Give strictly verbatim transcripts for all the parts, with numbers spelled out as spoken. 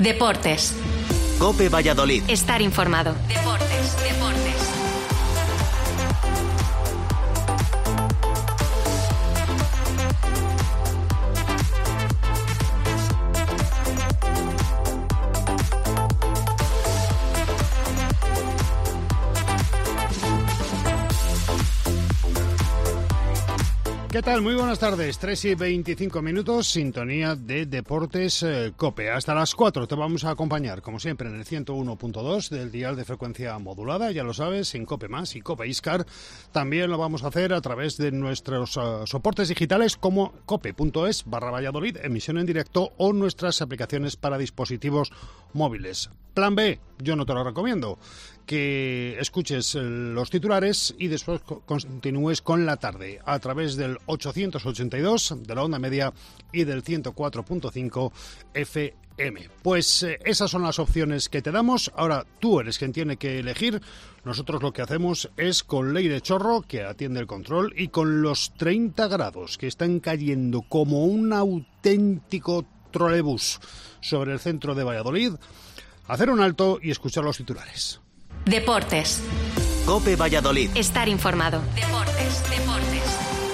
Deportes. COPE Valladolid. Estar informado. Deportes, deportes. ¿Qué tal? Muy buenas tardes. tres y veinticinco minutos, sintonía de Deportes eh, COPE. Hasta las cuatro te vamos a acompañar, como siempre, en el ciento uno punto dos del dial de frecuencia modulada, ya lo sabes, en COPE Más y COPE Iscar. También lo vamos a hacer a través de nuestros uh, soportes digitales como cope.es barra Valladolid, emisión en directo, o nuestras aplicaciones para dispositivos móviles. Plan B, yo no te lo recomiendo, que escuches los titulares y después continúes con la tarde a través del ochocientos ochenta y dos de la onda media y del ciento cuatro punto cinco F M. Pues eh, esas son las opciones que te damos. Ahora tú eres quien tiene que elegir. Nosotros lo que hacemos es con Leire Chorro, que atiende el control, y con los treinta grados que están cayendo como un auténtico trolebús sobre el centro de Valladolid, hacer un alto y escuchar los titulares. Deportes. COPE Valladolid. Estar informado. Deportes, deportes.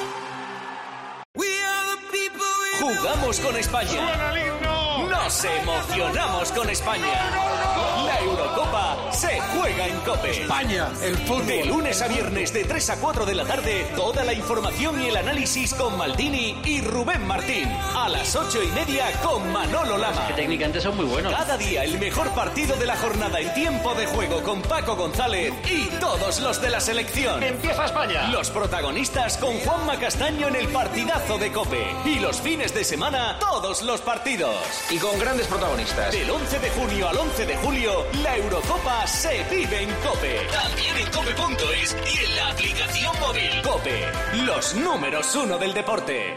Jugamos con España. Nos emocionamos con España. La Eurocopa se juega en COPE. España, el fútbol. De lunes a viernes de tres a cuatro de la tarde, toda la información y el análisis con Maldini y Rubén Martín. A las ocho y media con Manolo Lama. Que técnicamente son muy buenos. Cada día el mejor partido de la jornada en tiempo de juego con Paco González y todos los de la selección. ¡Empieza España! Los protagonistas con Juanma Castaño en el partidazo de COPE. Y los fines de semana, todos los partidos. Y con grandes protagonistas. Del once de junio al once de julio, la Eurocopa se vive en COPE. También en cope punto es y en la aplicación móvil. COPE, los números uno del deporte.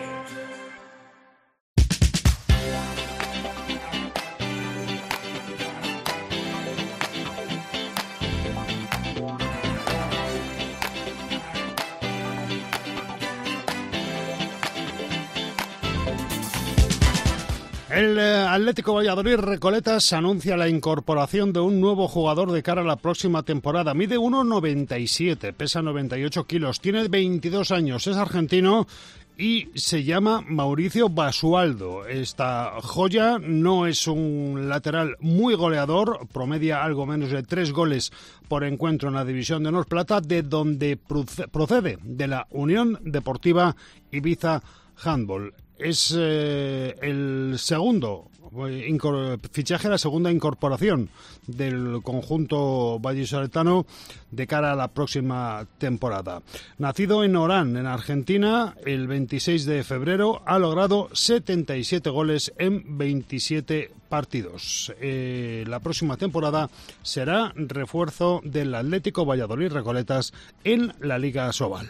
El eh, Atlético Valladolid Recoletas anuncia la incorporación de un nuevo jugador de cara a la próxima temporada. Mide uno noventa y siete, pesa noventa y ocho kilos, tiene veintidós años, es argentino y se llama Mauricio Basualdo. Esta joya no es un lateral muy goleador, promedia algo menos de tres goles por encuentro en la división de honor plata, de donde procede, de la Unión Deportiva Ibiza Handball. Es eh, el segundo fichaje, la segunda incorporación del conjunto vallisoletano de cara a la próxima temporada. Nacido en Orán, en Argentina, el veintiséis de febrero, ha logrado setenta y siete goles en veintisiete partidos. Eh, la próxima temporada será refuerzo del Atlético Valladolid Recoletas en la Liga Sobal.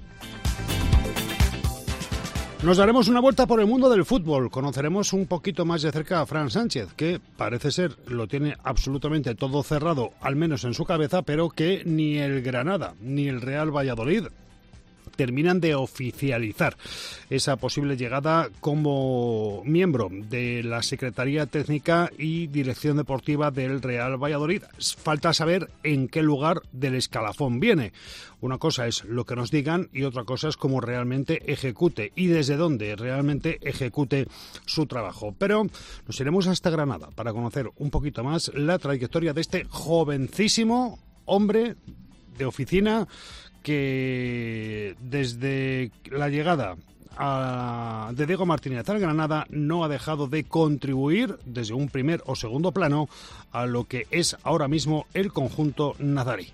Nos daremos una vuelta por el mundo del fútbol. Conoceremos un poquito más de cerca a Fran Sánchez, que parece ser lo tiene absolutamente todo cerrado, al menos en su cabeza, pero que ni el Granada ni el Real Valladolid terminan de oficializar esa posible llegada como miembro de la Secretaría Técnica y Dirección Deportiva del Real Valladolid. Falta saber en qué lugar del escalafón viene. Una cosa es lo que nos digan y otra cosa es cómo realmente ejecute y desde dónde realmente ejecute su trabajo. Pero nos iremos hasta Granada para conocer un poquito más la trayectoria de este jovencísimo hombre de oficina que desde la llegada a, de Diego Martínez al Granada no ha dejado de contribuir desde un primer o segundo plano a lo que es ahora mismo el conjunto nazarí.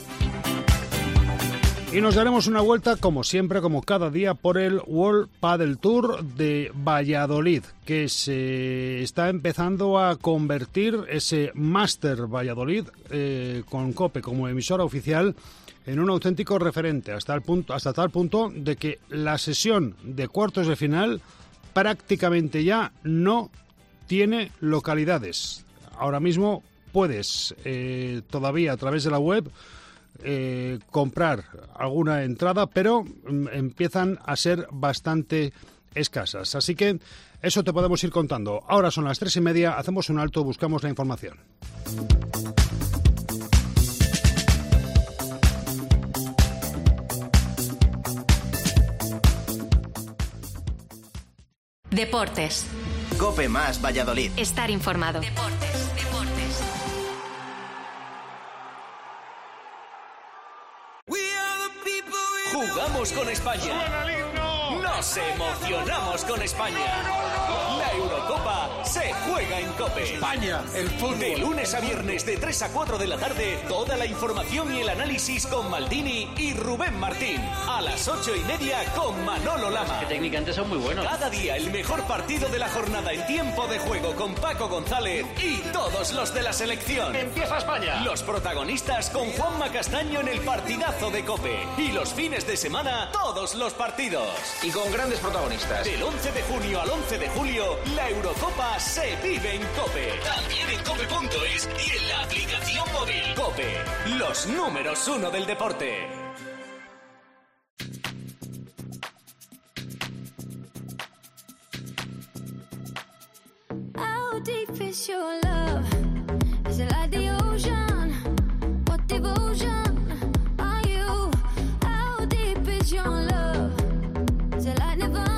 Y nos daremos una vuelta, como siempre, como cada día, por el World Padel Tour de Valladolid, que se está empezando a convertir ese Máster Valladolid eh, con COPE como emisora oficial en un auténtico referente, hasta el punto, hasta tal punto de que la sesión de cuartos de final prácticamente ya no tiene localidades. Ahora mismo puedes eh, todavía a través de la web Eh, comprar alguna entrada, pero mm, empiezan a ser bastante escasas. Así que eso te podemos ir contando. Ahora son las tres y media, hacemos un alto, buscamos la información. Deportes. Cope más Valladolid. Estar informado. Deportes, deportes. Jugamos con España. Nos emocionamos con España. La Eurocopa se juega en COPE. España, el fútbol. De lunes a viernes de tres a cuatro de la tarde, toda la información y el análisis con Maldini y Rubén Martín. A las ocho y media con Manolo Lama. Que técnicamente son muy buenos. Cada día el mejor partido de la jornada en tiempo de juego con Paco González y todos los de la selección. Empieza España. Los protagonistas con Juanma Castaño en el partidazo de COPE. Y los fines de semana, todos los partidos. Y con grandes protagonistas. Del once de junio al once de julio, la Eurocopa se vive en COPE. También en cope punto es y en la aplicación móvil. COPE, los números uno del deporte. How deep is your love? Is it like the ocean? What devotion are you? How deep is your love? Is it like Nirvana?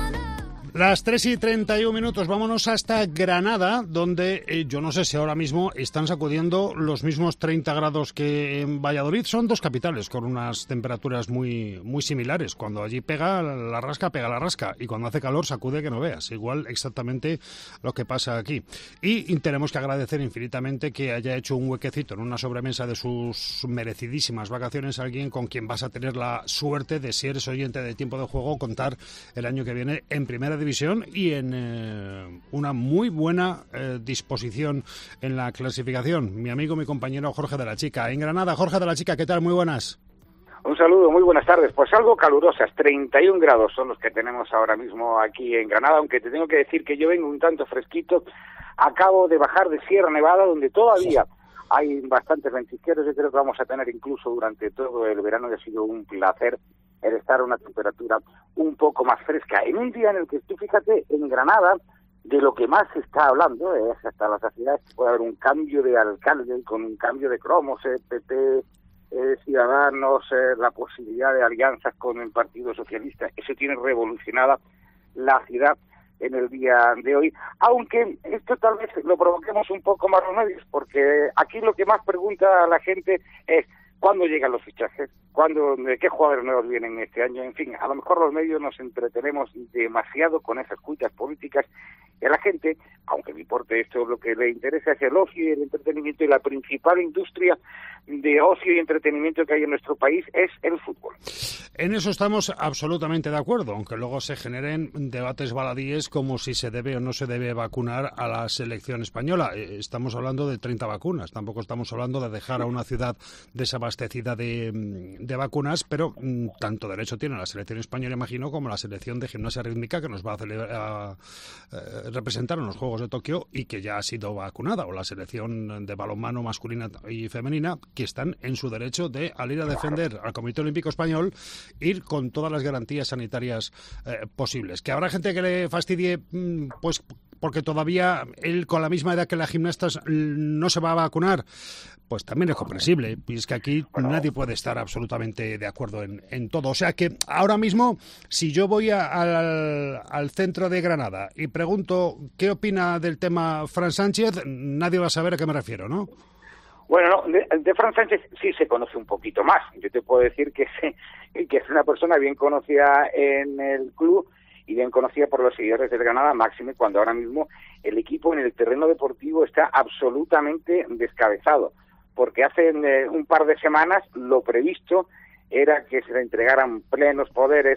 Las tres y treinta y un minutos, vámonos hasta Granada, donde eh, yo no sé si ahora mismo están sacudiendo los mismos treinta grados que en Valladolid. Son dos capitales con unas temperaturas muy, muy similares. Cuando allí pega la rasca, pega la rasca. Y cuando hace calor, sacude que no veas. Igual exactamente lo que pasa aquí. Y tenemos que agradecer infinitamente que haya hecho un huequecito en una sobremesa de sus merecidísimas vacaciones a alguien con quien vas a tener la suerte de, si eres oyente de Tiempo de Juego, contar el año que viene en primera división y en eh, una muy buena eh, disposición en la clasificación. Mi amigo, mi compañero Jorge de la Chica. En Granada, Jorge de la Chica, ¿qué tal? Muy buenas. Un saludo, muy buenas tardes. Pues algo calurosas, treinta y un grados son los que tenemos ahora mismo aquí en Granada, aunque te tengo que decir que yo vengo un tanto fresquito. Acabo de bajar de Sierra Nevada, donde todavía hay bastantes ventisqueros. Yo creo que vamos a tener incluso durante todo el verano, y ha sido un placer el estar a una temperatura un poco más fresca. En un día en el que tú, fíjate, en Granada, de lo que más se está hablando es hasta la saciedad que puede haber un cambio de alcalde con un cambio de cromos, eh, P P, eh, Ciudadanos, eh, la posibilidad de alianzas con el Partido Socialista. Eso tiene revolucionada la ciudad en el día de hoy, aunque esto tal vez lo provoquemos un poco más los medios, porque aquí lo que más pregunta a la gente es ¿cuándo llegan los fichajes? ¿Cuándo, qué jugadores nuevos vienen este año? En fin, a lo mejor los medios nos entretenemos demasiado con esas cuitas políticas y a la gente, aunque me importe esto, lo que le interesa es el ocio y el entretenimiento, y la principal industria de ocio y entretenimiento que hay en nuestro país es el fútbol. En eso estamos absolutamente de acuerdo, aunque luego se generen debates baladíes como si se debe o no se debe vacunar a la selección española. Estamos hablando de treinta vacunas, tampoco estamos hablando de dejar a una ciudad desabastecida de, de vacunas, pero mm, tanto derecho tiene la selección española, imagino, como la selección de gimnasia rítmica que nos va a, celebrar, a, a representar en los Juegos de Tokio y que ya ha sido vacunada, o la selección de balonmano masculina y femenina, que están en su derecho de, al ir a defender al Comité Olímpico Español, ir con todas las garantías sanitarias eh, posibles. Que habrá gente que le fastidie, pues porque todavía él, con la misma edad que las gimnastas, no se va a vacunar, pues también es comprensible. Y es que aquí nadie puede estar absolutamente de acuerdo en, en todo. O sea que ahora mismo, si yo voy a, al, al centro de Granada y pregunto qué opina del tema Fran Sánchez, nadie va a saber a qué me refiero, ¿no? Bueno, no, de, de Fran Sánchez sí se conoce un poquito más. Yo te puedo decir que, se, que es una persona bien conocida en el club y bien conocida por los seguidores del Granada, máxime cuando ahora mismo el equipo en el terreno deportivo está absolutamente descabezado, porque hace eh, un par de semanas lo previsto era que se le entregaran plenos poderes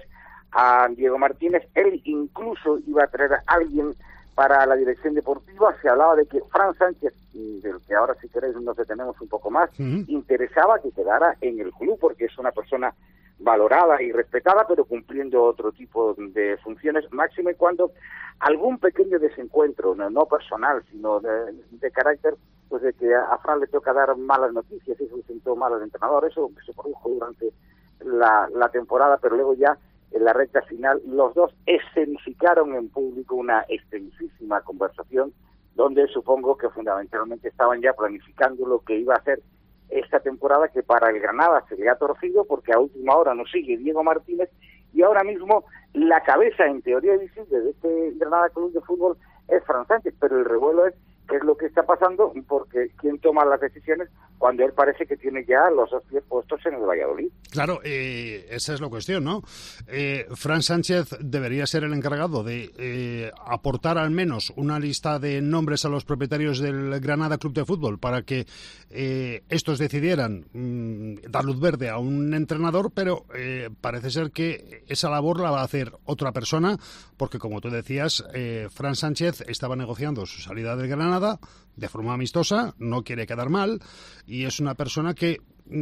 a Diego Martínez. Él incluso iba a traer a alguien para la dirección deportiva. Se hablaba de que Fran Sánchez, del que ahora si queréis nos detenemos un poco más, uh-huh. interesaba que quedara en el club porque es una persona valorada y respetada, pero cumpliendo otro tipo de funciones, máxime cuando algún pequeño desencuentro, no, no personal, sino de, de carácter, pues de que a Fran le toca dar malas noticias, eso se sentó mal al entrenador, eso se produjo durante la, la temporada, pero luego ya en la recta final, los dos escenificaron en público una extensísima conversación donde supongo que fundamentalmente estaban ya planificando lo que iba a hacer esta temporada, que para el Granada se le ha torcido porque a última hora no sigue Diego Martínez, y ahora mismo la cabeza en teoría visible de este Granada Club de Fútbol es Fran Sánchez, pero el revuelo es qué es lo que está pasando, porque quién toma las decisiones cuando él parece que tiene ya los dos pies puestos en el Valladolid. Claro, eh, esa es la cuestión, ¿no? Eh, Fran Sánchez debería ser el encargado de eh, aportar al menos una lista de nombres a los propietarios del Granada Club de Fútbol para que eh, estos decidieran mmm, dar luz verde a un entrenador, pero eh, parece ser que esa labor la va a hacer otra persona, porque como tú decías, eh, Fran Sánchez estaba negociando su salida del Granada de forma amistosa, no quiere quedar mal, y es una persona que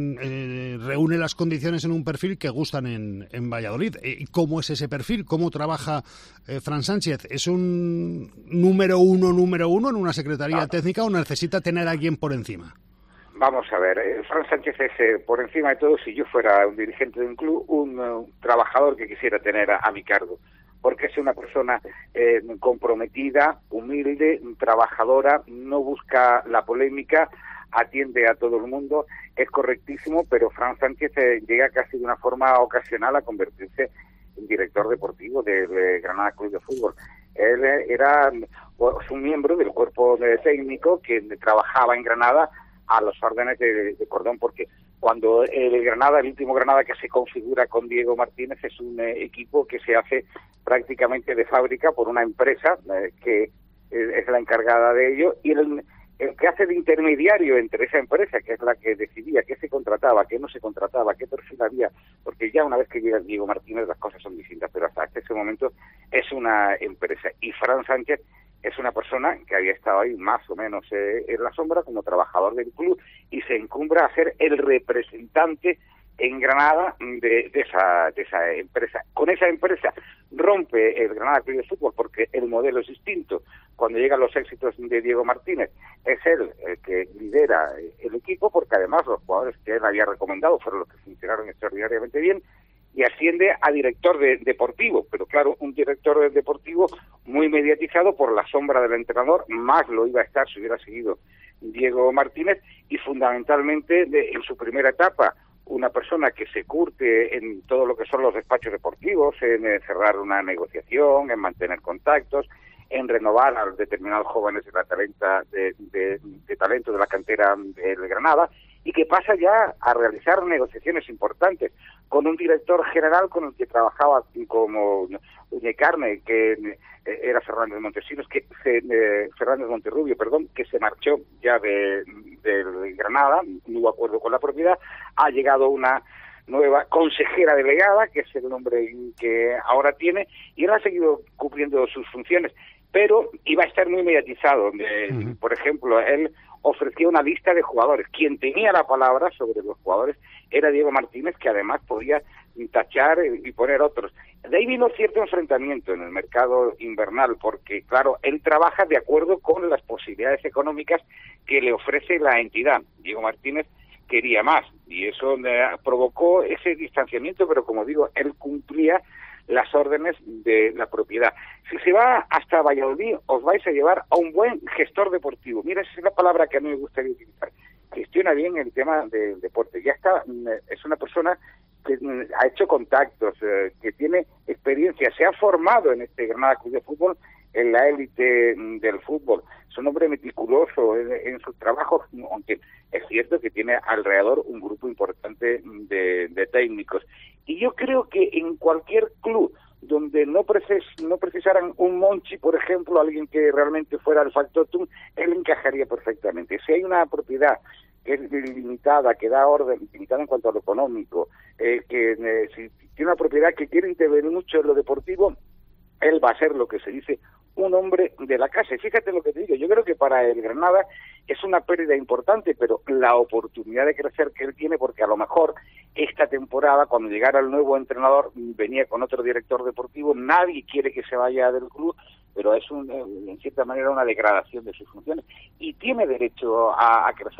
eh, reúne las condiciones en un perfil que gustan en, en Valladolid. ¿Y cómo es ese perfil? ¿Cómo trabaja eh, Fran Sánchez? ¿Es un número uno, número uno en una secretaría claro. técnica o necesita tener a alguien por encima? Vamos a ver, eh, Fran Sánchez es, eh, por encima de todo, si yo fuera un dirigente de un club, un uh, trabajador que quisiera tener a, a mi cargo, porque es una persona eh, comprometida, humilde, trabajadora, no busca la polémica, atiende a todo el mundo, es correctísimo, pero Fran Sánchez eh, llega casi de una forma ocasional a convertirse en director deportivo del de Granada Club de Fútbol. Él eh, era pues, un miembro del cuerpo de técnico que trabajaba en Granada a los órdenes de, de Cordón, porque cuando el Granada, el último Granada que se configura con Diego Martínez, es un eh, equipo que se hace prácticamente de fábrica por una empresa eh, que eh, es la encargada de ello, y el, el que hace de intermediario entre esa empresa, que es la que decidía qué se contrataba, qué no se contrataba, qué perfil había, porque ya una vez que llega Diego Martínez las cosas son distintas, pero hasta ese momento es una empresa. Y Fran Sánchez es una persona que había estado ahí más o menos eh, en la sombra como trabajador del club y se encumbra a ser el representante en Granada de, de, esa, de esa empresa. Con esa empresa rompe el Granada Club de Fútbol porque el modelo es distinto. Cuando llegan los éxitos de Diego Martínez, es él el que lidera el equipo, porque además los jugadores que él había recomendado fueron los que funcionaron extraordinariamente bien, y asciende a director de, deportivo, pero claro, un director de, deportivo muy mediatizado por la sombra del entrenador, más lo iba a estar si hubiera seguido Diego Martínez, y fundamentalmente de, en su primera etapa, una persona que se curte en todo lo que son los despachos deportivos, en eh, cerrar una negociación, en mantener contactos, en renovar a determinados jóvenes de la talenta de, de, de talento de la cantera del Granada, y que pasa ya a realizar negociaciones importantes con un director general con el que trabajaba como uña y carne, que era Fernández Montesinos, que eh, Fernández Monterrubio, perdón, que se marchó ya de, de Granada, no hubo acuerdo con la propiedad. Ha llegado una nueva consejera delegada, que es el nombre que ahora tiene, y él ha seguido cumpliendo sus funciones, pero iba a estar muy mediatizado. Eh, uh-huh. Por ejemplo, él ofrecía una lista de jugadores. Quien tenía la palabra sobre los jugadores era Diego Martínez, que además podía tachar y poner otros. De ahí vino cierto enfrentamiento en el mercado invernal, porque, claro, él trabaja de acuerdo con las posibilidades económicas que le ofrece la entidad. Diego Martínez quería más, y eso eh, provocó ese distanciamiento, pero como digo, él cumplía las órdenes de la propiedad. Si se va hasta Valladolid, os vais a llevar a un buen gestor deportivo. Mira, esa es la palabra que a mí me gustaría utilizar. Gestiona bien el tema del deporte. Ya está, es una persona que ha hecho contactos, eh, que tiene experiencia, se ha formado en este Granada Club de Fútbol, en la élite del fútbol. Es un hombre meticuloso en, en sus trabajos, aunque es cierto que tiene alrededor un grupo importante de, de técnicos. Y yo creo que en cualquier club donde no, precis, no precisaran un Monchi, por ejemplo, alguien que realmente fuera el factotum, él encajaría perfectamente. Si hay una propiedad que es limitada, que da orden, limitada en cuanto a lo económico, eh, que eh, si tiene una propiedad que quiere intervenir mucho en lo deportivo, él va a ser lo que se dice un hombre de la casa. Y fíjate lo que te digo, yo creo que para el Granada es una pérdida importante, pero la oportunidad de crecer que él tiene, porque a lo mejor esta temporada, cuando llegara el nuevo entrenador, venía con otro director deportivo, nadie quiere que se vaya del club, pero es un, en cierta manera una degradación de sus funciones, y tiene derecho a, a crecer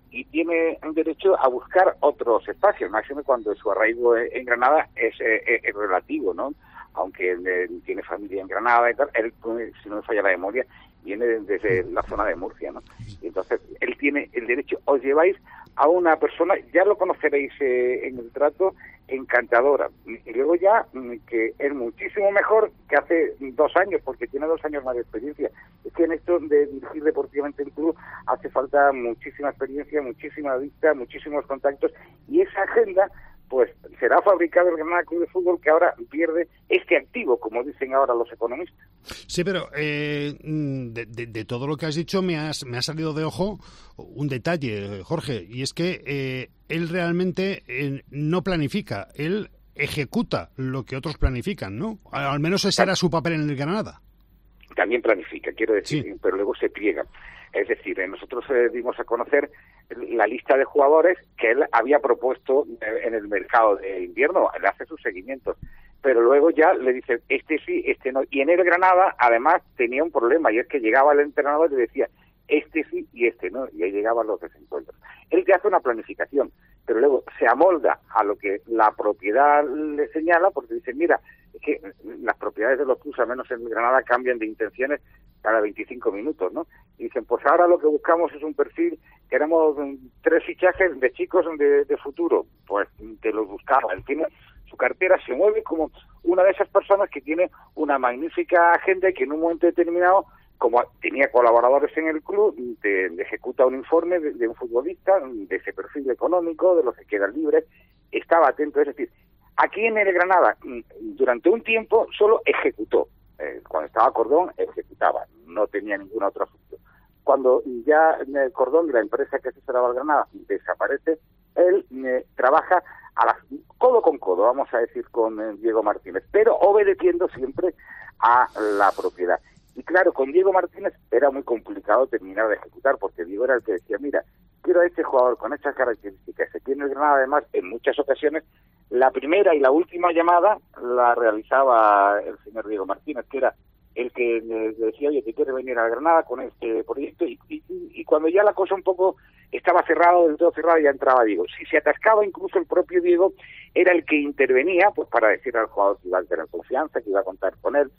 y tiene derecho a buscar otros espacios, máximo cuando su arraigo en Granada es, es, es relativo, ¿no? Aunque él tiene familia en Granada y tal, él, si no me falla la memoria, viene desde la zona de Murcia, ¿no? Y entonces, él tiene el derecho. Os lleváis a una persona, ya lo conoceréis eh, en el trato, encantadora. Y luego ya, que es muchísimo mejor que hace dos años, porque tiene dos años más de experiencia. Es que en esto de dirigir deportivamente el club hace falta muchísima experiencia, muchísima vista, muchísimos contactos, y esa agenda pues será fabricado el Granada Club de Fútbol, que ahora pierde este activo, como dicen ahora los economistas. Sí, pero eh, de, de, de todo lo que has dicho me, has, me ha salido de ojo un detalle, Jorge, y es que eh, él realmente eh, no planifica, él ejecuta lo que otros planifican, ¿no? Al menos ese era su papel en el Granada. También planifica, quiero decir, sí. Pero luego se pliega. Es decir, nosotros eh, dimos a conocer la lista de jugadores que él había propuesto en el mercado de invierno, él hace sus seguimientos, pero luego ya le dice, este sí, este no. Y en el Granada, además, tenía un problema, y es que llegaba el entrenador y le decía, este sí y este no, y ahí llegaban los desencuentros. Él te hace una planificación, pero luego se amolda a lo que la propiedad le señala, porque dice, mira, es que las propiedades de los clubes, al menos en Granada, cambian de intenciones cada veinticinco minutos, ¿no? Y dicen, pues ahora lo que buscamos es un perfil, queremos tres fichajes de chicos de, de futuro, pues te los buscamos. Él tiene su cartera, se mueve como una de esas personas que tiene una magnífica agenda y que en un momento determinado, como tenía colaboradores en el club, te, te ejecuta un informe de, de un futbolista, de ese perfil económico, de los que quedan libres, estaba atento. Es decir, aquí en el Granada, durante un tiempo, solo ejecutó. Eh, cuando estaba Cordón, ejecutaba, no tenía ninguna otra función. Cuando ya eh, Cordón, la empresa que asesoraba al Granada, desaparece, él eh, trabaja a la, codo con codo, vamos a decir, con eh, Diego Martínez, pero obedeciendo siempre a la propiedad. Y claro, con Diego Martínez era muy complicado terminar de ejecutar, porque Diego era el que decía, mira, quiero a este jugador con estas características. Aquí en el Granada, además, en muchas ocasiones, la primera y la última llamada la realizaba el señor Diego Martínez, que era el que le decía, oye, ¿te quieres venir a Granada con este proyecto? Y, y, y cuando ya la cosa un poco estaba cerrada, del todo cerrada, ya entraba Diego. Si se atascaba, incluso el propio Diego era el que intervenía, pues para decir al jugador que iba a tener confianza, que iba a contar con él,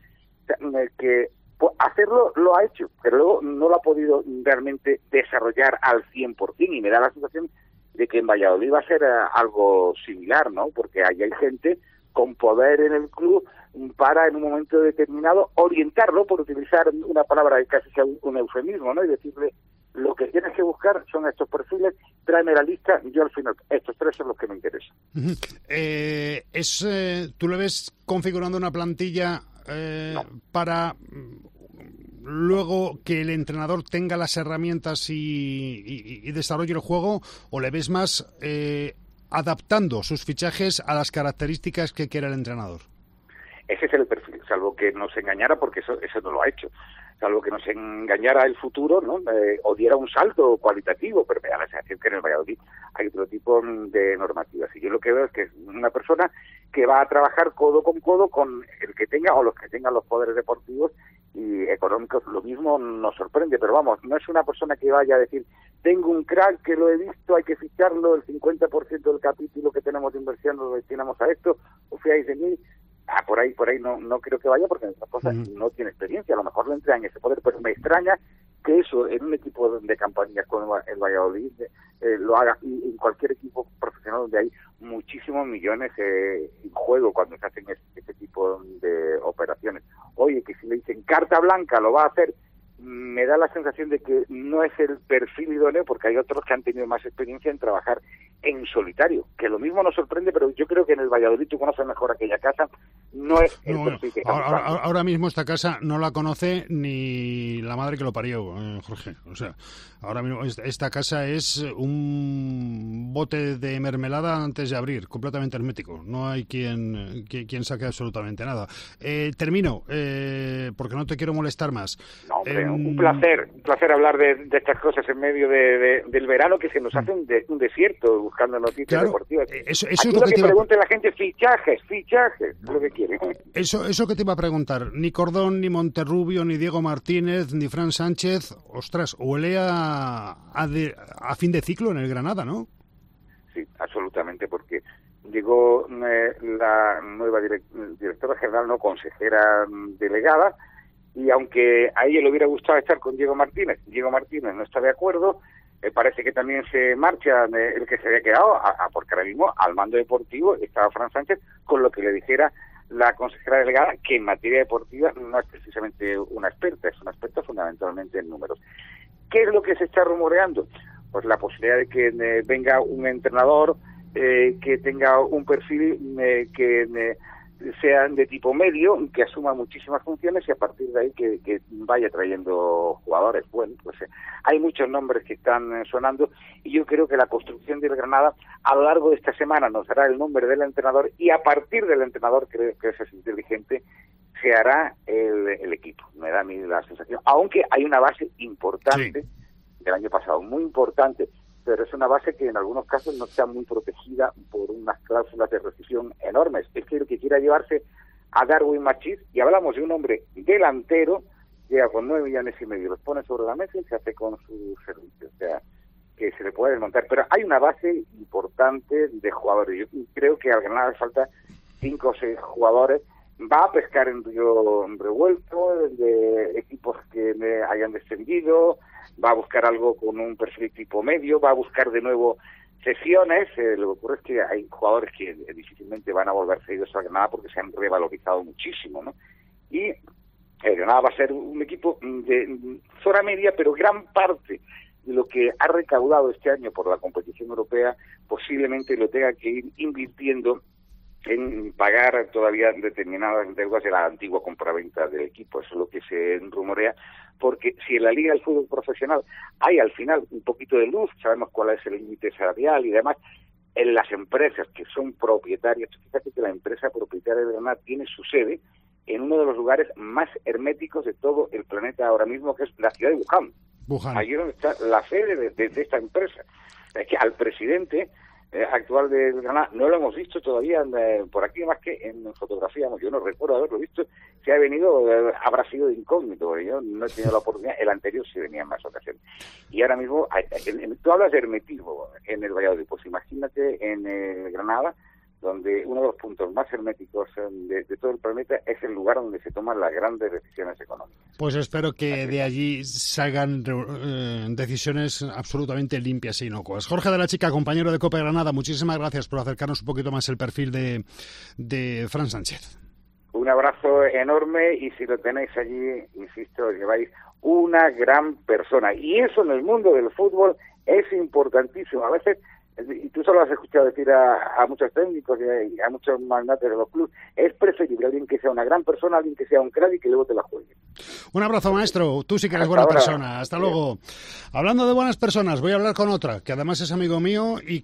que pues, hacerlo lo ha hecho, pero luego no lo ha podido realmente desarrollar al cien por ciento, y me da la sensación de que en Valladolid va a ser uh, algo similar, ¿no? Porque ahí hay gente con poder en el club para, en un momento determinado, orientarlo, por utilizar una palabra que casi sea un, un eufemismo, ¿no? Y decirle, lo que tienes que buscar son estos perfiles, tráeme la lista, yo al final, estos tres son los que me interesan. Uh-huh. eh, es, eh, ¿Tú le ves configurando una plantilla eh, no. para luego que el entrenador tenga las herramientas y, y, y desarrolle el juego, o le ves más eh, adaptando sus fichajes a las características que quiera el entrenador? Ese es el perfil, salvo que nos engañara, porque eso, eso no lo ha hecho, salvo que nos engañara el futuro, ¿no? Eh, o diera un salto cualitativo, pero me da la sensación que en el Valladolid hay otro tipo de normativas. Y yo lo que veo es que es una persona que va a trabajar codo con codo con el que tenga o los que tengan los poderes deportivos y económicos. Lo mismo nos sorprende, pero vamos, no es una persona que vaya a decir, tengo un crack que lo he visto, hay que ficharlo, el cincuenta por ciento del capítulo que tenemos de inversión lo destinamos a esto, o fiáis de mí. Ah, por ahí, por ahí no, no creo que vaya, porque en otras cosas mm. no tiene experiencia, a lo mejor le entregan ese poder, pero me extraña que eso en un equipo de campañas como el Valladolid eh, lo haga, y en cualquier equipo profesional donde hay muchísimos millones eh, en juego cuando se hacen ese, ese tipo de operaciones. Oye, que si le dicen carta blanca lo va a hacer, me da la sensación de que no es el perfil idóneo, porque hay otros que han tenido más experiencia en trabajar en solitario, que lo mismo nos sorprende, pero yo creo que en el Valladolid, tú conoces mejor aquella casa, no es el no, perfil que ahora, ahora, ahora mismo esta casa no la conoce ni la madre que lo parió, eh, Jorge. O sea, ahora mismo esta casa es un bote de mermelada antes de abrir, completamente hermético. No hay quien, quien, quien saque absolutamente nada. Eh, termino, eh, porque no te quiero molestar más. No, hombre, eh, un placer, un placer hablar de, de estas cosas en medio de, de, del verano, que se nos hace un, de, un desierto, buscando noticias claro, deportivas. Eso, eso Aquí es lo lo que, que te iba... pregunte la gente, fichajes, fichajes, es lo que quieren. Eso, eso que te iba a preguntar, ni Cordón, ni Monterrubio, ni Diego Martínez, ni Fran Sánchez, ostras, huele a, a, de, a fin de ciclo en el Granada, ¿no? Sí, absolutamente, porque llegó eh, la nueva direct, directora general, no consejera delegada, y aunque a ella le hubiera gustado estar con Diego Martínez, Diego Martínez no está de acuerdo, eh, parece que también se marcha eh, el que se había quedado, a, a, porque ahora mismo al mando deportivo estaba Fran Sánchez, con lo que le dijera la consejera delegada, que en materia deportiva no es precisamente una experta, es una experta fundamentalmente en números. ¿Qué es lo que se está rumoreando? Pues la posibilidad de que eh, venga un entrenador eh, que tenga un perfil eh, que eh, sea de tipo medio, que asuma muchísimas funciones y a partir de ahí que, que vaya trayendo jugadores. Bueno, pues eh, hay muchos nombres que están eh, sonando y yo creo que la construcción del Granada a lo largo de esta semana nos dará el nombre del entrenador y a partir del entrenador, creo que eso es inteligente, se hará el, el equipo. Me da a mí la sensación, aunque hay una base importante sí. del año pasado, muy importante, pero es una base que en algunos casos no está muy protegida por unas cláusulas de rescisión enormes. Es que el que quiera llevarse a Darwin Machís, y hablamos de un hombre delantero, llega con nueve millones y medio, los pone sobre la mesa y se hace con su servicio. O sea, que se le puede desmontar. Pero hay una base importante de jugadores. Yo creo que al Granada le falta cinco o seis jugadores. Va a pescar en Río Revuelto, de equipos que me hayan descendido, va a buscar algo con un perfil tipo medio, va a buscar de nuevo sesiones. Eh, lo que ocurre es que hay jugadores que eh, difícilmente van a volver cedidos a Granada porque se han revalorizado muchísimo, ¿no? Y el Granada va a ser un equipo de zona media, pero gran parte de lo que ha recaudado este año por la competición europea posiblemente lo tenga que ir invirtiendo en pagar todavía determinadas deudas de la antigua compraventa del equipo. Eso es lo que se rumorea, porque si en la Liga del Fútbol Profesional hay al final un poquito de luz, sabemos cuál es el límite salarial y demás, en las empresas que son propietarias, fíjate que la empresa propietaria de Granada tiene su sede en uno de los lugares más herméticos de todo el planeta ahora mismo, que es la ciudad de Wuhan. Wuhan. Allí donde está la sede de, de, de esta empresa. Es que al presidente Eh, actual del Granada no lo hemos visto todavía eh, por aquí, más que en fotografía, yo no recuerdo haberlo visto, si ha venido, eh, habrá sido de incógnito, yo no he tenido la oportunidad, el anterior sí venía en más ocasiones. Y ahora mismo, en, en, tú hablas de hermetismo en el Valladolid, pues imagínate en el Granada, donde uno de los puntos más herméticos de, de todo el planeta es el lugar donde se toman las grandes decisiones económicas. Pues espero que de allí salgan eh, decisiones absolutamente limpias e inocuas. Jorge de la Chica, compañero de COPE Granada, muchísimas gracias por acercarnos un poquito más el perfil de, de Fran Sánchez. Un abrazo enorme y si lo tenéis allí, insisto, lleváis una gran persona. Y eso en el mundo del fútbol es importantísimo. A veces, y tú solo has escuchado decir a, a muchos técnicos y a, y a muchos magnates de los clubes, es preferible alguien que sea una gran persona, alguien que sea un crack y que luego te la juegue. Un abrazo, maestro. Tú sí que eres Hasta buena ahora. persona. Hasta luego. Hablando de buenas personas, voy a hablar con otra, que además es amigo mío y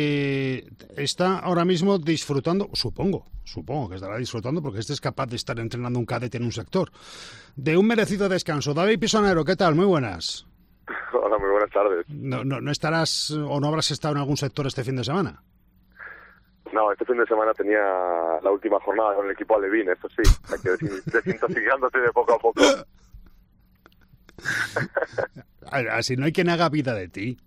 que está ahora mismo disfrutando, supongo, supongo que estará disfrutando porque este es capaz de estar entrenando un cadete en un sector, de un merecido descanso. David Pisonero, ¿qué tal? Muy buenas. Hola, muy buenas tardes. No, no, ¿No estarás o no habrás estado en algún sector este fin de semana? No, este fin de semana tenía la última jornada con el equipo Alevín, eso sí, hay que desin- desintoxicándote de poco a poco. Así no hay quien haga vida de ti.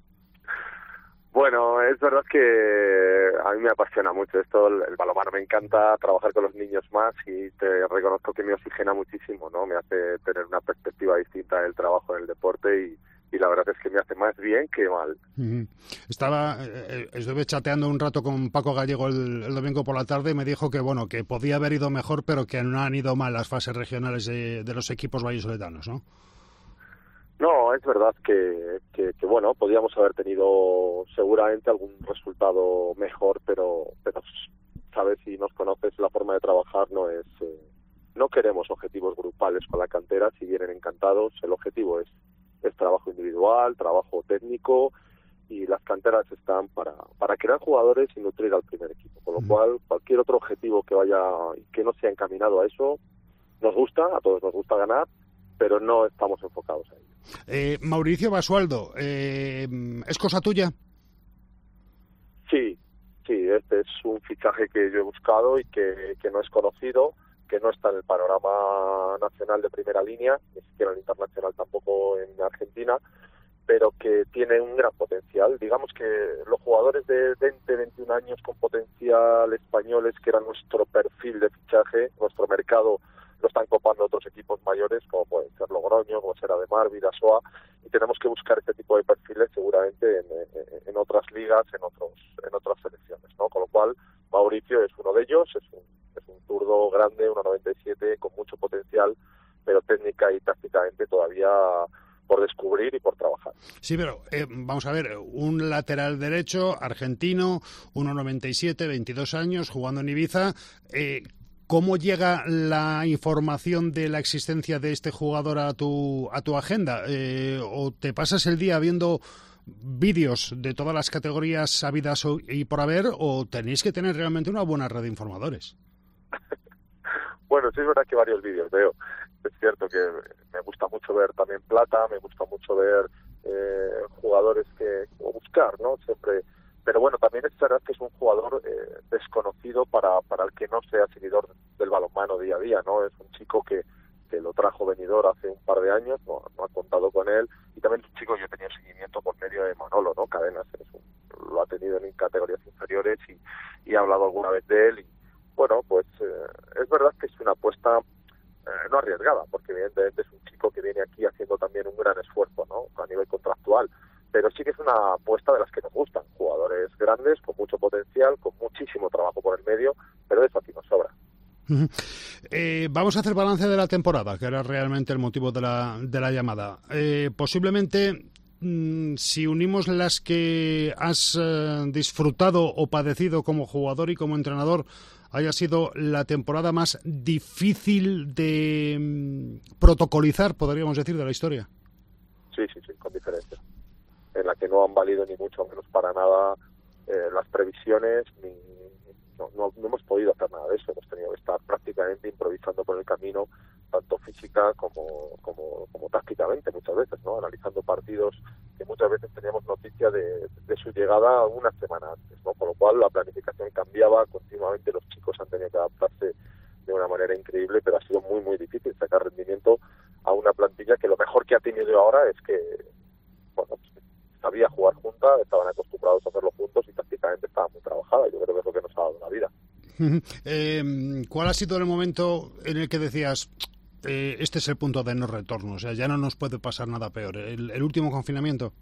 Bueno, es verdad que a mí me apasiona mucho esto, el, el balonmano me encanta, trabajar con los niños más y te reconozco que me oxigena muchísimo, ¿no? Me hace tener una perspectiva distinta del trabajo en el deporte y, y la verdad es que me hace más bien que mal. Uh-huh. Estaba, eh, estuve chateando un rato con Paco Gallego el, el domingo por la tarde y me dijo que bueno, que podía haber ido mejor, pero que no han ido mal las fases regionales de, de los equipos vallisoletanos, ¿no? No, es verdad que, que, que, bueno, podríamos haber tenido seguramente algún resultado mejor, pero, pero sabes, si nos conoces, la forma de trabajar no es... Eh, no queremos objetivos grupales con la cantera, si vienen encantados, el objetivo es, es trabajo individual, trabajo técnico, y las canteras están para, para crear jugadores y nutrir al primer equipo, con lo cual cualquier otro objetivo que vaya que no sea encaminado a eso, nos gusta, a todos nos gusta ganar, pero no estamos enfocados a ello. Eh, Mauricio Basualdo, eh, ¿es cosa tuya? Sí, sí, este es un fichaje que yo he buscado y que, que no es conocido, que no está en el panorama nacional de primera línea, ni siquiera en el internacional tampoco en Argentina, pero que tiene un gran potencial. Digamos que los jugadores de veinte, veintiún años con potencial españoles, que era nuestro perfil de fichaje, nuestro mercado, lo están copando otros equipos mayores, como pueden ser Logroño, como será Ademar, Vidasoa, y tenemos que buscar este tipo de perfiles seguramente en, en, en otras ligas, en otros en otras selecciones, ¿no? Con lo cual, Mauricio es uno de ellos, es un, es un zurdo grande, uno noventa y siete, con mucho potencial, pero técnica y tácticamente todavía por descubrir y por trabajar. Sí, pero eh, vamos a ver, un lateral derecho argentino, uno noventa y siete, veintidós años, jugando en Ibiza. Eh, ¿Cómo llega la información de la existencia de este jugador a tu a tu agenda? Eh, ¿O te pasas el día viendo vídeos de todas las categorías habidas y por haber, o tenéis que tener realmente una buena red de informadores? Bueno, sí es verdad que varios vídeos veo. Es cierto que me gusta mucho ver también plata, me gusta mucho ver eh, jugadores que o buscar, ¿no? Siempre. Pero bueno, también es verdad que es un jugador eh, desconocido para para el que no sea seguidor del balonmano día a día, ¿no? Es un chico que, que lo trajo venidor hace un par de años, no, no ha contado con él, y también es un chico que yo he tenido seguimiento por medio de Manolo, ¿no? Cadenas, es un, lo ha tenido en categorías inferiores y, y he hablado alguna vez de él, y bueno, pues eh, es verdad que es una apuesta eh, no arriesgada, porque evidentemente es un chico que viene aquí haciendo también un gran esfuerzo, ¿no? A nivel contractual, pero sí que es una apuesta de las que nos gustan, jugadores grandes, con mucho potencial, con muchísimo trabajo por el medio, pero de eso aquí nos sobra. Uh-huh. Eh, vamos a hacer balance de la temporada, que era realmente el motivo de la, de la llamada. Eh, posiblemente, mmm, si unimos las que has eh, disfrutado o padecido como jugador y como entrenador, haya sido la temporada más difícil de mmm, protocolizar, podríamos decir, de la historia. Sí, sí, sí, con diferencia. En la que no han valido ni mucho menos para nada eh, las previsiones, ni no, no, no hemos podido hacer nada de eso. Hemos tenido que estar prácticamente improvisando por el camino, tanto física como, como, como tácticamente muchas veces, ¿no? Analizando partidos que muchas veces teníamos noticia de, de su llegada una semana antes, ¿no? Con lo cual la planificación cambiaba continuamente, los chicos han tenido que adaptarse de una manera increíble, pero ha sido muy, muy difícil sacar rendimiento a una plantilla que lo mejor que ha tenido ahora es que, bueno, sabía jugar junta, estaban acostumbrados a hacerlo juntos y tácticamente estaba muy trabajada. Yo creo que es lo que nos ha dado la vida. Eh, ¿Cuál ha sido el momento en el que decías, eh, este es el punto de no retorno? O sea, ya no nos puede pasar nada peor. ¿El, el último confinamiento?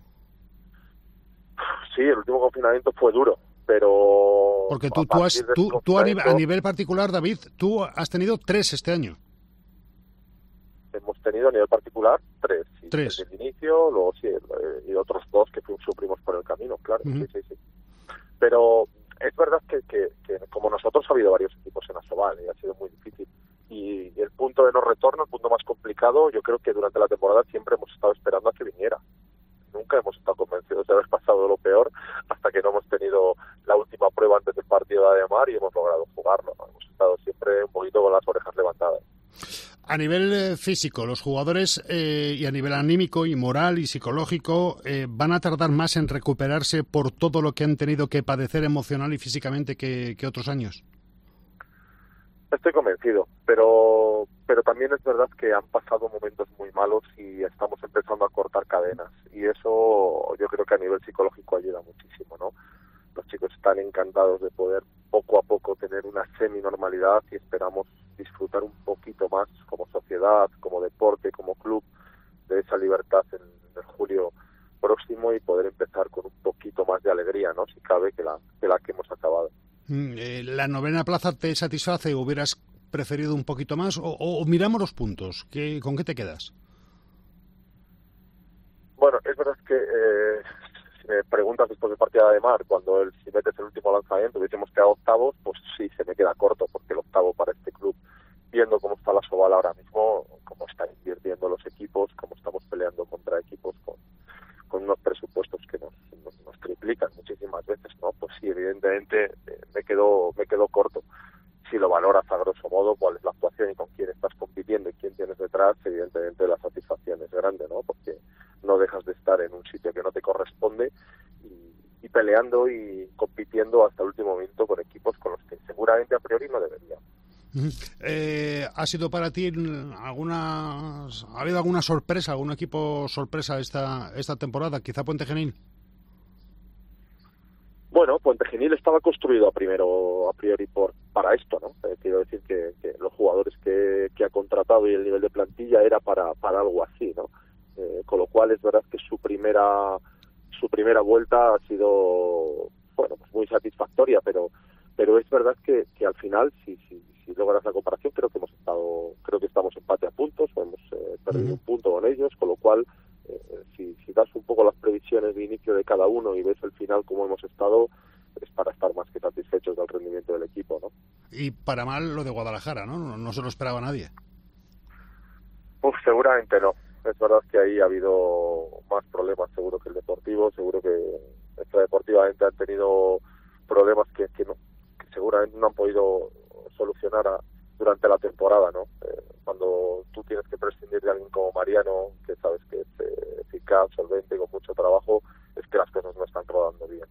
Sí, el último confinamiento fue duro, pero... Porque tú, tú, has, tú, tú a, nivel, a nivel particular, David, tú has tenido tres este año. Hemos tenido a nivel particular tres. Sí, tres. Desde el inicio, luego sí, y otros dos que sufrimos por el camino, claro. Uh-huh. Sí, sí, sí. Pero es verdad que, que, que como nosotros ha habido varios equipos en Asobal y ha sido muy difícil. Y el punto de no retorno, el punto más complicado, yo creo que durante la temporada siempre hemos estado esperando a que viniera. Nunca hemos estado convencidos de haber pasado lo peor hasta que no hemos tenido la última prueba antes del partido de Ademar y hemos logrado jugarlo, ¿no? Hemos estado siempre un poquito con las orejas levantadas. A nivel eh, físico, los jugadores eh, y a nivel anímico y moral y psicológico eh, van a tardar más en recuperarse por todo lo que han tenido que padecer emocional y físicamente que, que otros años. Estoy convencido, pero pero también es verdad que han pasado momentos muy malos y estamos empezando a cortar cadenas y eso yo creo que a nivel psicológico ayuda muchísimo, ¿no? Los chicos están encantados de poder poco a poco tener una semi-normalidad y esperamos disfrutar un poquito más como sociedad, como deporte, como club, de esa libertad en, en julio próximo y poder empezar con un poquito más de alegría, ¿no? Si cabe, que la que, la que hemos acabado. Eh, ¿La novena plaza te satisface o hubieras preferido un poquito más? ¿O, o, o miramos los puntos? ¿Qué, ¿Con qué te quedas? Bueno, es verdad que eh, si me preguntas después del partido de Ademar, cuando el, si metes el último lanzamiento hubiésemos quedado octavos, pues sí, se me queda corto, porque el octavo para este club, viendo cómo está la Asobal ahora mismo, cómo están invirtiendo los equipos, cómo estamos peleando contra equipos con, con unos presupuestos que nos, nos, nos triplican muchísimas veces, ¿no? Pues sí, evidentemente eh, me quedo me quedo corto. Si lo valoras a grosso modo, cuál es la actuación y con quién estás compitiendo y quién tienes detrás, evidentemente la satisfacción es grande, ¿no? Porque no dejas de estar en un sitio que no te corresponde y, y peleando y compitiendo hasta el último minuto con equipos con los que seguramente a priori no debería. Eh, ¿Ha sido para ti alguna, ha habido alguna sorpresa, algún equipo sorpresa esta esta temporada? Quizá Puente Genil. Bueno, Puente Genil estaba construido a primero a priori por para esto, ¿no? Eh, quiero decir que, que los jugadores que, que ha contratado y el nivel de plantilla era para para algo así, ¿no? Eh, con lo cual es verdad que su primera su primera vuelta ha sido, bueno, pues muy satisfactoria, pero pero es verdad que, que al final si, si si logras la comparación creo que hemos estado creo que estamos empate a puntos o hemos eh, perdido uh-huh. un punto con ellos, con lo cual eh, si, si das un poco las previsiones de inicio de cada uno y ves el final como hemos estado, es para estar más que satisfechos del rendimiento del equipo, ¿no? Y para mal lo de Guadalajara, ¿no? No, no se lo esperaba nadie. Uf, seguramente no. Es verdad que ahí ha habido más problemas seguro que el Deportivo, seguro que extradeportivamente han tenido problemas que, que no que seguramente no han podido solucionar a, durante la temporada, ¿no? Eh, cuando tú tienes que prescindir de alguien como Mariano, que sabes que es eh, eficaz, solvente y con mucho trabajo, es que las cosas no están rodando bien.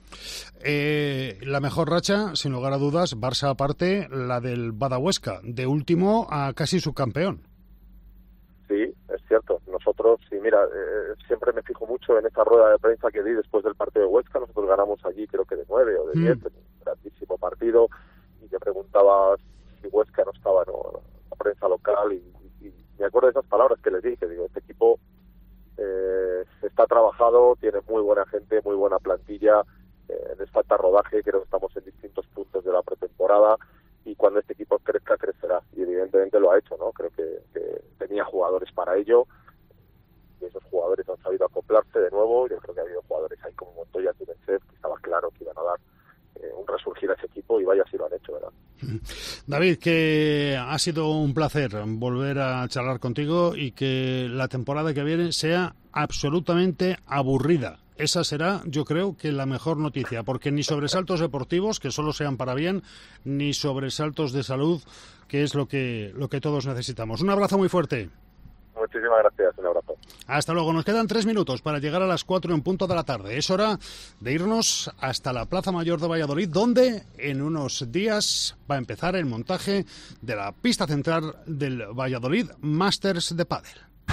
Eh, la mejor racha, sin lugar a dudas, Barça aparte, la del Badahuesca, de último a casi subcampeón. Sí, es cierto. Nosotros, sí, mira, eh, siempre me fijo mucho en esta rueda de prensa que di después del partido de Huesca. Nosotros ganamos allí creo que de nueve o de diez, mm. un grandísimo partido, y te preguntaba si Huesca no estaba, ¿no?, la prensa local, y, y, y me acuerdo de esas palabras que les dije. Digo, este equipo eh, está trabajado, tiene muy buena gente, muy buena plantilla, eh, les falta rodaje, creo que estamos en distintos puntos de la pretemporada, y cuando este equipo crezca, crecerá, y evidentemente lo ha hecho, ¿no? Creo que, que tenía jugadores para ello, y esos jugadores han sabido acoplarse de nuevo. Yo creo que ha habido jugadores ahí como Montoya y Mensev que estaba claro que iban a dar eh, un resurgir a ese equipo, y vaya si lo han hecho, ¿verdad? David, que ha sido un placer volver a charlar contigo, y que la temporada que viene sea absolutamente aburrida. Esa será, yo creo, que la mejor noticia, porque ni sobresaltos deportivos, que solo sean para bien, ni sobresaltos de salud, que es lo que, lo que todos necesitamos. Un abrazo muy fuerte. Muchísimas gracias, un abrazo. Hasta luego. Nos quedan tres minutos para llegar a las cuatro en punto de la tarde. Es hora de irnos hasta la Plaza Mayor de Valladolid, donde en unos días va a empezar el montaje de la pista central del Valladolid Masters de Pádel.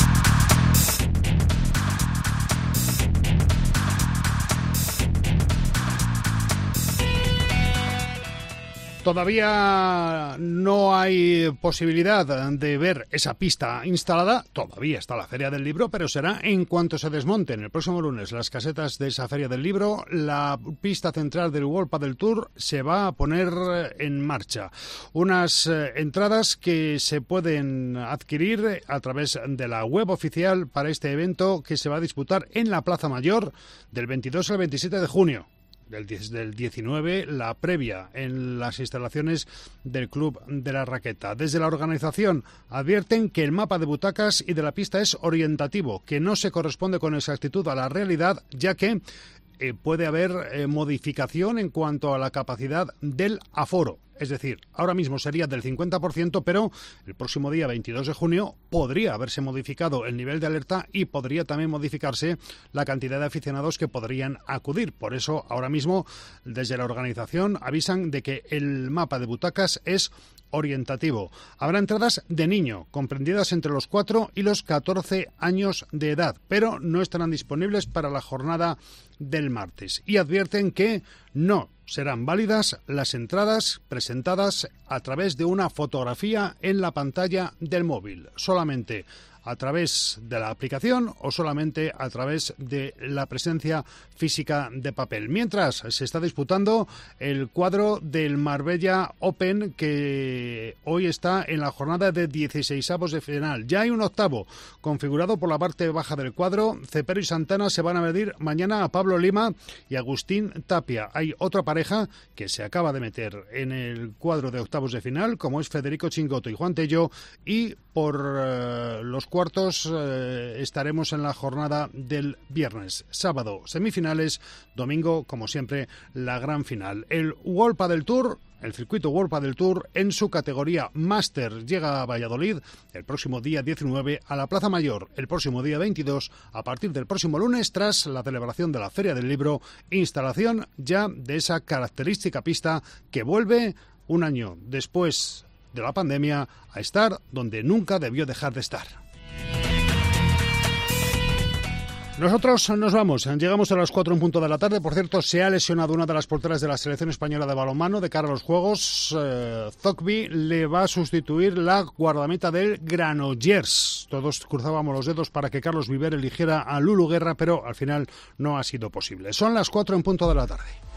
Todavía no hay posibilidad de ver esa pista instalada, todavía está la Feria del Libro, pero será en cuanto se desmonten el próximo lunes las casetas de esa Feria del Libro. La pista central del World Padel Tour se va a poner en marcha. Unas eh, entradas que se pueden adquirir a través de la web oficial para este evento, que se va a disputar en la Plaza Mayor del veintidós al veintisiete de junio. Del, del diecinueve, la previa en las instalaciones del Club de la Raqueta. Desde la organización advierten que el mapa de butacas y de la pista es orientativo, que no se corresponde con exactitud a la realidad, ya que eh, puede haber eh, modificación en cuanto a la capacidad del aforo. Es decir, ahora mismo sería del cincuenta por ciento, pero el próximo día veintidós de junio podría haberse modificado el nivel de alerta y podría también modificarse la cantidad de aficionados que podrían acudir. Por eso, ahora mismo, desde la organización avisan de que el mapa de butacas es orientativo. Habrá entradas de niño, comprendidas entre los cuatro y los catorce años de edad, pero no estarán disponibles para la jornada del martes. Y advierten que no serán válidas las entradas presentadas a través de una fotografía en la pantalla del móvil, solamente a través de la aplicación o solamente a través de la presencia física de papel. Mientras se está disputando el cuadro del Marbella Open, que hoy está en la jornada de dieciseisavos de final. Ya hay un octavo configurado por la parte baja del cuadro. Cepero y Santana se van a medir mañana a Pablo Lima y Agustín Tapia. Hay otra pareja que se acaba de meter en el cuadro de octavos de final, como es Federico Chingoto y Juan Tello, y por uh, los cuartos eh, estaremos en la jornada del viernes. Sábado, semifinales. Domingo, como siempre, la gran final. El World Padel Tour, el circuito World Padel Tour, en su categoría Máster, llega a Valladolid el próximo día diecinueve, a la Plaza Mayor el próximo día veintidós, a partir del próximo lunes, tras la celebración de la Feria del Libro, instalación ya de esa característica pista que vuelve un año después de la pandemia a estar donde nunca debió dejar de estar. Nosotros nos vamos, llegamos a las cuatro en punto de la tarde. Por cierto, se ha lesionado una de las porteras de la selección española de balonmano de cara a los Juegos. Eh, Zogby le va a sustituir la guardameta del Granollers. Todos cruzábamos los dedos para que Carlos Viver eligiera a Lulu Guerra, pero al final no ha sido posible. Son las cuatro en punto de la tarde.